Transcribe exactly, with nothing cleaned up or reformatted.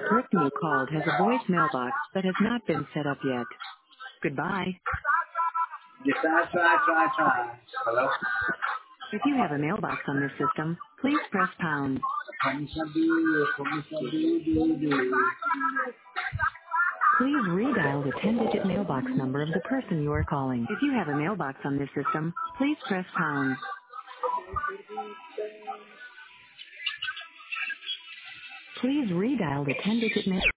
person you called has a voicemail box that has not been set up yet. Goodbye. Yes, try, try, try, try. Hello? If you have a mailbox on this system, please press pound. Permission do, permission do, do, do. Please redial the ten-digit mailbox number of the person you are calling. If you have a mailbox on this system, please press pound. Please redial the ten-digit mail.